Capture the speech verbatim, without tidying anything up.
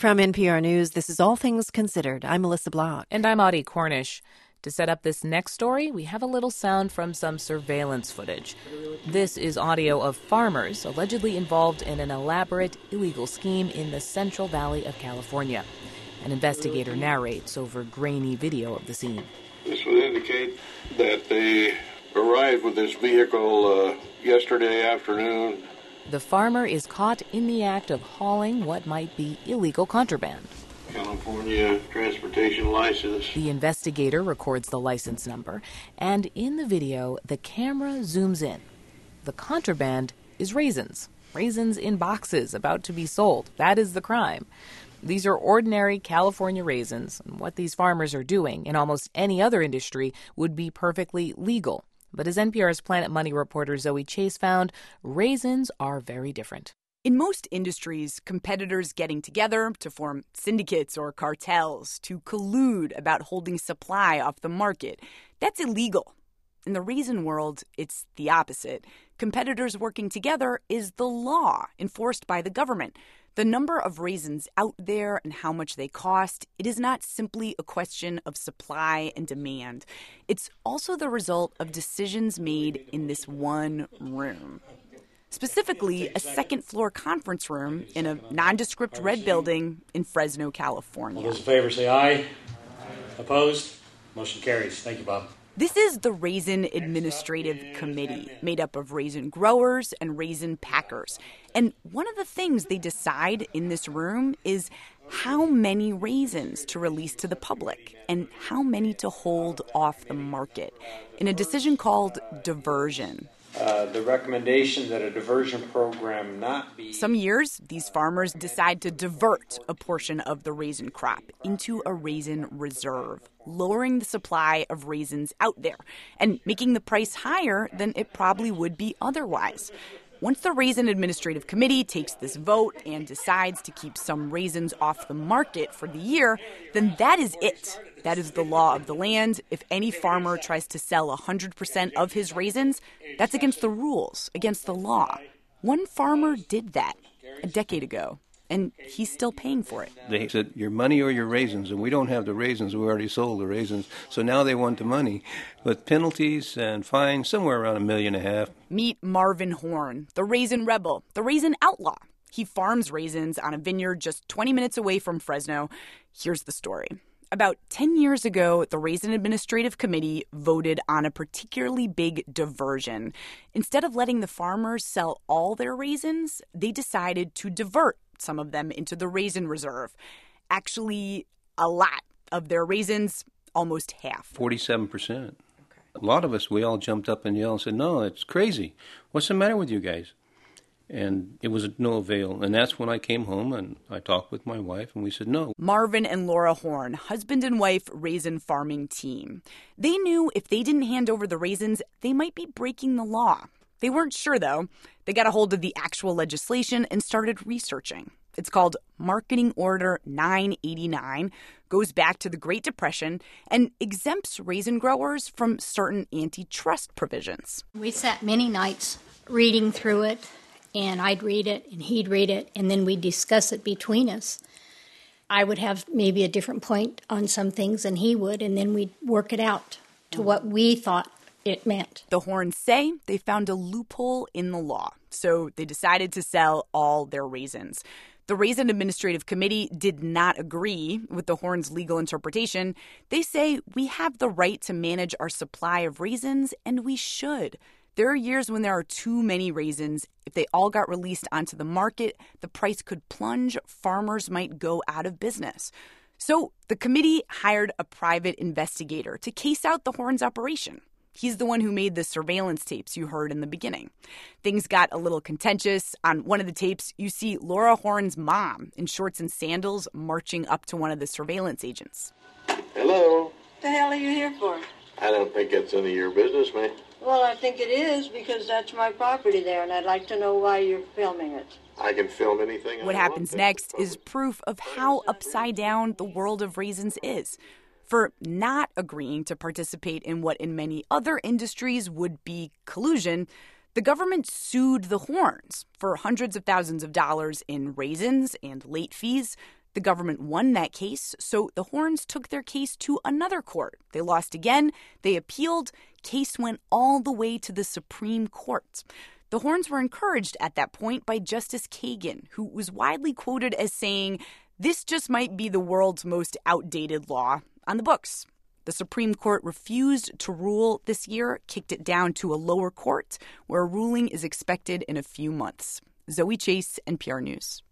From N P R News, this is All Things Considered. I'm Melissa Block. And I'm Audie Cornish. To set up this next story, we have a little sound from some surveillance footage. This is audio of farmers allegedly involved in an elaborate illegal scheme in the Central Valley of California. An investigator narrates over grainy video of the scene. This would indicate that they arrived with this vehicle uh, yesterday afternoon. The farmer is caught in the act of hauling what might be illegal contraband. California transportation license. The investigator records the license number, and in the video, the camera zooms in. The contraband is raisins. Raisins in boxes about to be sold. That is the crime. These are ordinary California raisins, and what these farmers are doing in almost any other industry would be perfectly legal. But as N P R's Planet Money reporter Zoe Chase found, raisins are very different. In most industries, competitors getting together to form syndicates or cartels to collude about holding supply off the market, that's illegal. In the raisin world, it's the opposite. Competitors working together is the law enforced by the government. The number of raisins out there and how much they cost, it is not simply a question of supply and demand. It's also the result of decisions made in this one room. Specifically, a second-floor conference room in a nondescript red building in Fresno, California. All those in favor say aye. Opposed? Motion carries. Thank you, Bob. This is the Raisin Administrative Committee, made up of raisin growers and raisin packers. And one of the things they decide in this room is how many raisins to release to the public and how many to hold off the market in a decision called diversion. Uh, the recommendation that a diversion program not be... Some years, these farmers decide to divert a portion of the raisin crop into a raisin reserve, lowering the supply of raisins out there and making the price higher than it probably would be otherwise. Once the Raisin Administrative Committee takes this vote and decides to keep some raisins off the market for the year, then that is it. That is the law of the land. If any farmer tries to sell one hundred percent of his raisins, that's against the rules, against the law. One farmer did that a decade ago, and he's still paying for it. They said, your money or your raisins, and we don't have the raisins. We already sold the raisins. So now they want the money with penalties and fines somewhere around a million and a half. Meet Marvin Horn, the raisin rebel, the raisin outlaw. He farms raisins on a vineyard just twenty minutes away from Fresno. Here's the story. About ten years ago, the Raisin Administrative Committee voted on a particularly big diversion. Instead of letting the farmers sell all their raisins, they decided to divert some of them into the raisin reserve. Actually, a lot of their raisins, almost half. forty-seven percent. Okay. A lot of us, we all jumped up and yelled and said, no, it's crazy. What's the matter with you guys? And it was no avail. And that's when I came home and I talked with my wife and we said no. Marvin and Laura Horn, husband and wife raisin farming team. They knew if they didn't hand over the raisins, they might be breaking the law. They weren't sure, though. They got a hold of the actual legislation and started researching. It's called Marketing Order nine eighty-nine, goes back to the Great Depression, and exempts raisin growers from certain antitrust provisions. We sat many nights reading through it. And I'd read it, and he'd read it, and then we'd discuss it between us. I would have maybe a different point on some things than he would, and then we'd work it out to what we thought it meant. The Horns say they found a loophole in the law, so they decided to sell all their raisins. The Raisin Administrative Committee did not agree with the Horns' legal interpretation. They say we have the right to manage our supply of raisins, and we should. There are years when there are too many raisins. If they all got released onto the market, the price could plunge. Farmers might go out of business. So the committee hired a private investigator to case out the Horns operation. He's the one who made the surveillance tapes you heard in the beginning. Things got a little contentious. On one of the tapes, you see Laura Horn's mom in shorts and sandals marching up to one of the surveillance agents. Hello. What the hell are you here for? I don't think it's any of your business, ma'am. Well, I think it is because that's my property there, and I'd like to know why you're filming it. I can film anything. What happens next is proof of how upside down the world of raisins is. For not agreeing to participate in what in many other industries would be collusion, the government sued the Horns for hundreds of thousands of dollars in raisins and late fees. The government won that case, so the Horns took their case to another court. They lost again. They appealed. Case went all the way to the Supreme Court. The Horns were encouraged at that point by Justice Kagan, who was widely quoted as saying, "This just might be the world's most outdated law on the books." The Supreme Court refused to rule this year, kicked it down to a lower court, where a ruling is expected in a few months. Zoe Chase, N P R News.